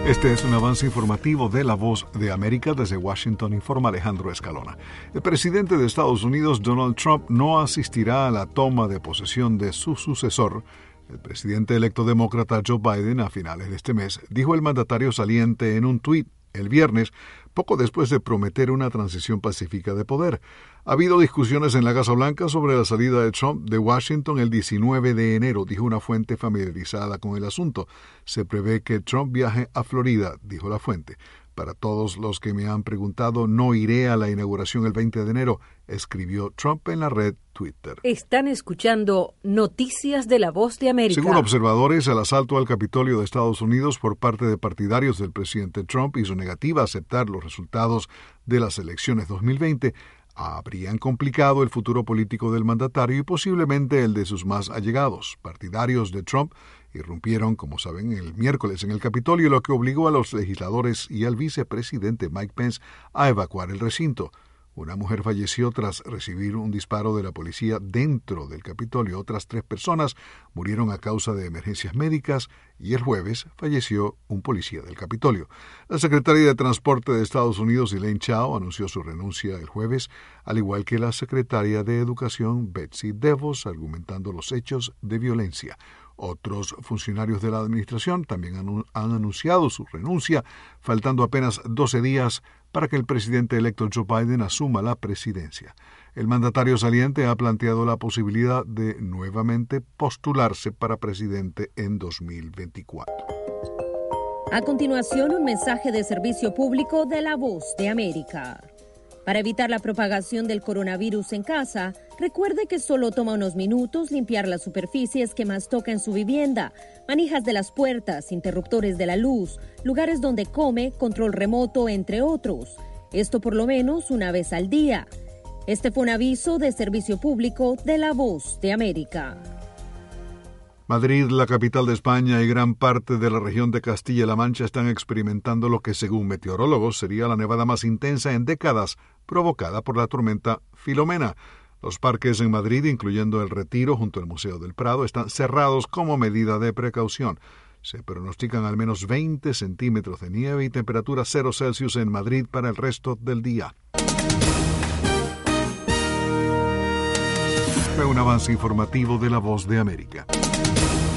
Este es un avance informativo de La Voz de América. Desde Washington informa Alejandro Escalona. El presidente de Estados Unidos, Donald Trump, no asistirá a la toma de posesión de su sucesor, el presidente electo demócrata Joe Biden, a finales de este mes, dijo el mandatario saliente en un tuit el viernes, poco después de prometer una transición pacífica de poder. Ha habido discusiones en la Casa Blanca sobre la salida de Trump de Washington el 19 de enero, dijo una fuente familiarizada con el asunto. Se prevé que Trump viaje a Florida, dijo la fuente. Para todos los que me han preguntado, no iré a la inauguración el 20 de enero, escribió Trump en la red Twitter. Están escuchando Noticias de La Voz de América. Según observadores, el asalto al Capitolio de Estados Unidos por parte de partidarios del presidente Trump y su negativa a aceptar los resultados de las elecciones 2020 habrían complicado el futuro político del mandatario y posiblemente el de sus más allegados. Partidarios de Trump irrumpieron, como saben, el miércoles en el Capitolio, lo que obligó a los legisladores y al vicepresidente Mike Pence a evacuar el recinto. Una mujer falleció tras recibir un disparo de la policía dentro del Capitolio. Otras 3 personas murieron a causa de emergencias médicas y el jueves falleció un policía del Capitolio. La secretaria de Transporte de Estados Unidos, Elaine Chao, anunció su renuncia el jueves, al igual que la secretaria de Educación, Betsy DeVos, argumentando los hechos de violencia. Otros funcionarios de la administración también han anunciado su renuncia, faltando apenas 12 días para que el presidente electo Joe Biden asuma la presidencia. El mandatario saliente ha planteado la posibilidad de nuevamente postularse para presidente en 2024. A continuación, un mensaje de servicio público de La Voz de América. Para evitar la propagación del coronavirus en casa, recuerde que solo toma unos minutos limpiar las superficies que más toca en su vivienda, manijas de las puertas, interruptores de la luz, lugares donde come, control remoto, entre otros. Esto por lo menos una vez al día. Este fue un aviso de servicio público de La Voz de América. Madrid, la capital de España, y gran parte de la región de Castilla-La Mancha están experimentando lo que, según meteorólogos, sería la nevada más intensa en décadas, provocada por la tormenta Filomena. Los parques en Madrid, incluyendo el Retiro junto al Museo del Prado, están cerrados como medida de precaución. Se pronostican al menos 20 centímetros de nieve y temperatura 0 Celsius en Madrid para el resto del día. Fue un avance informativo de La Voz de América.